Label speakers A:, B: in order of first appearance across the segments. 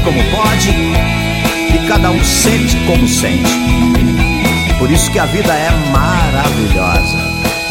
A: como pode e cada um sente como sente. Por isso que a vida é maravilhosa.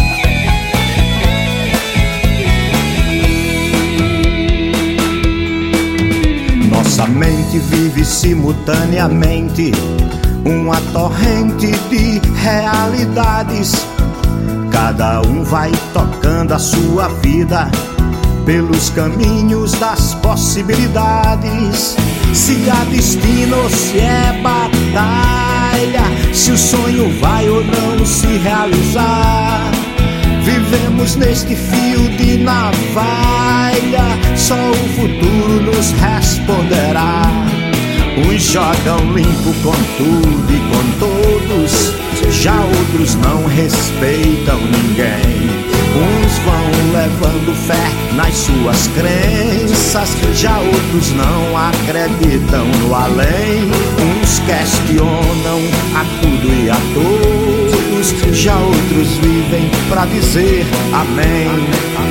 A: Nossa mente vive simultaneamente uma torrente de realidades. Cada um vai tocando a sua vida pelos caminhos das possibilidades. Se há destino ou se é batalha, se o sonho vai ou não se realizar. Vivemos neste fio de navalha, só o futuro nos responderá. Uns jogam limpo com tudo e com todos, já outros não respeitam ninguém. Uns vão levando fé nas suas crenças, já outros não acreditam no além. Uns questionam a tudo e a todos, já outros vivem pra dizer amém.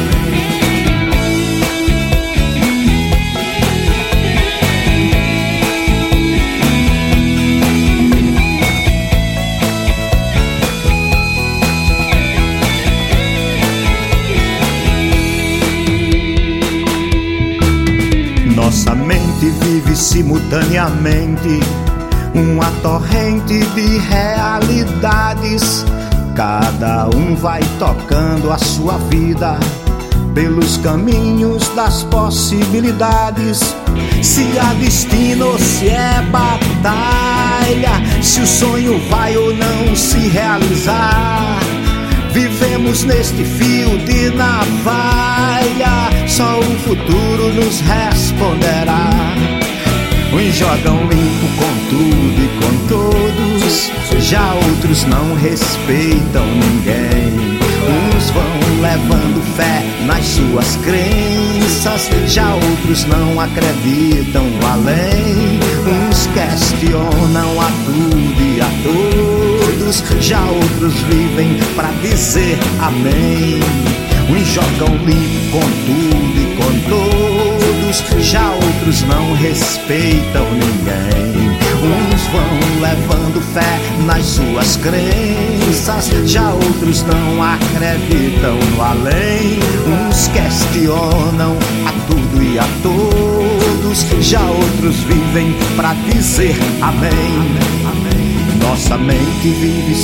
A: Nossa mente vive simultaneamente uma torrente de realidades. Cada um vai tocando a sua vida pelos caminhos das possibilidades. Se há destino ou se é batalha, se o sonho vai ou não se realizar. Vivemos neste fio de navalha, só o futuro nos responderá. Uns jogam limpo com tudo e com todos, já outros não respeitam ninguém. Uns vão levando fé nas suas crenças, já outros não acreditam no além. Uns questionam a tudo e a todos, já outros vivem pra dizer amém. Uns jogam limpo com tudo e com todos, já outros não respeitam ninguém. Uns vão levando fé nas suas crenças, já outros não acreditam no além. Uns questionam a tudo e a todos, já outros vivem pra dizer amém. Nossa mente vive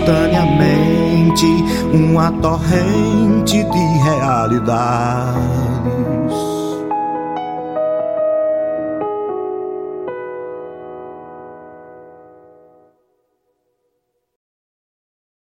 A: simultaneamente uma torrente de realidade.